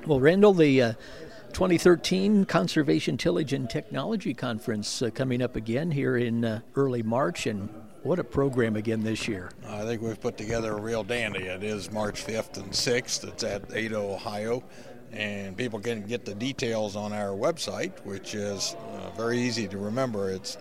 Well, Randall, the 2013 Conservation Tillage and Technology Conference coming up again here in early March, and what a program again this year. I think we've put together a real dandy. It is March 5th and 6th. It's at Ada, Ohio, and people can get the details on our website, which is very easy to remember. It's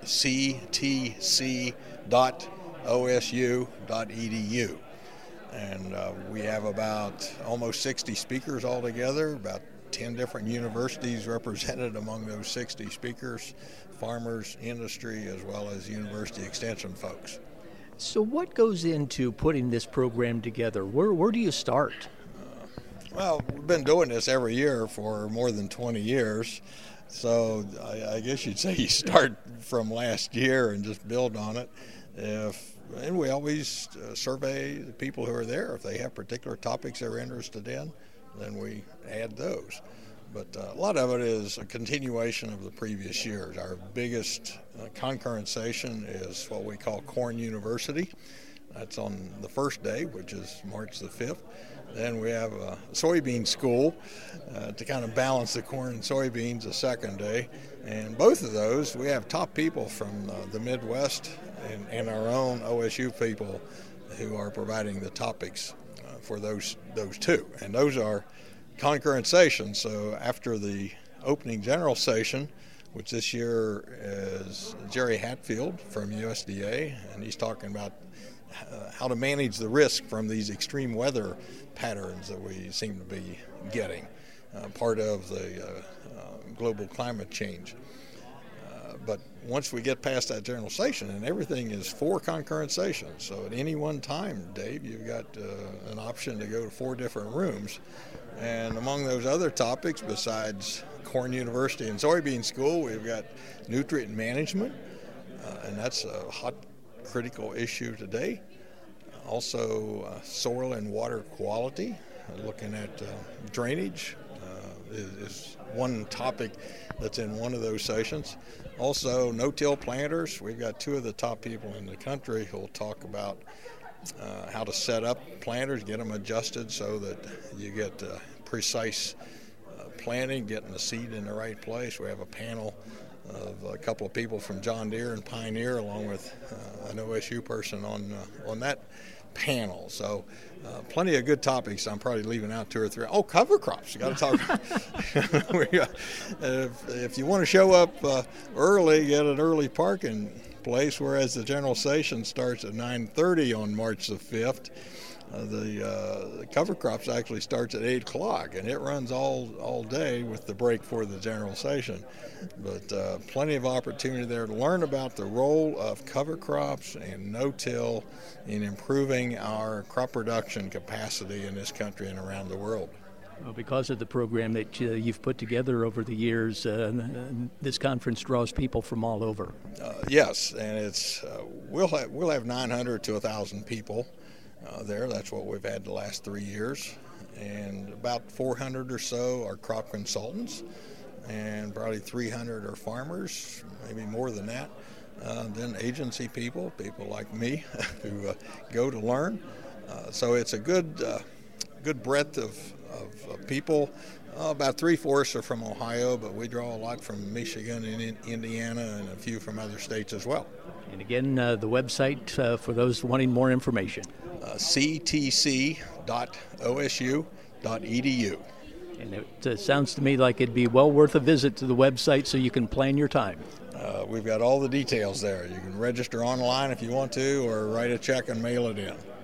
ctc.osu.edu. And we have about almost 60 speakers altogether, about 10 different universities represented among those 60 speakers, farmers, industry, as well as university extension folks. So what goes into putting this program together? Where do you start? Well, we've been doing this every year for more than 20 years. So I guess you'd say you start from last year and just build on it. And we always survey the people who are there. If they have particular topics they're interested in, then we add those. But a lot of it is a continuation of the previous years. Our biggest concurrent session is what we call Corn University. That's on the first day, which is March the 5th. Then we have a soybean school to kind of balance the corn and soybeans the second day. And both of those, we have top people from the Midwest and our own OSU people who are providing the topics for those two. And those are concurrent sessions. So after the opening general session, which this year is Jerry Hatfield from USDA, and he's talking about how to manage the risk from these extreme weather patterns that we seem to be getting, part of the global climate change. But once we get past that general session, and everything is 4 concurrent sessions, so at any one time, Dave, you've got an option to go to 4 different rooms. And among those other topics, besides Corn University and Soybean School, we've got nutrient management, and that's a hot, critical issue today. Also, soil and water quality, looking at drainage is one topic that's in one of those sessions. Also, no-till planters. We've got 2 of the top people in the country who will talk about how to set up planters, get them adjusted so that you get precise planting, getting the seed in the right place. We have a panel of a couple of people from John Deere and Pioneer, along with an OSU person on that panel. So plenty of good topics. I'm probably leaving out 2 or 3. Oh, cover crops. You got to talk about. If you want to show up early, get an early parking place, whereas the general session starts at 9:30 on March the 5th. The cover crops actually starts at 8 o'clock, and it runs all day with the break for the general session. But plenty of opportunity there to learn about the role of cover crops and no-till in improving our crop production capacity in this country and around the world. Well, because of the program that you've put together over the years, this conference draws people from all over. Yes, and it's we'll have 900 to 1,000 people there. That's what we've had the last 3 years, and about 400 or so are crop consultants, and probably 300 are farmers, maybe more than that. Then agency people like me who go to learn. So it's a good breadth of people. About 3/4 are from Ohio, but we draw a lot from Michigan and Indiana and a few from other states as well. And again, the website for those wanting more information. ctc.osu.edu. And it sounds to me like it'd be well worth a visit to the website so you can plan your time. We've got all the details there. You can register online if you want to, or write a check and mail it in.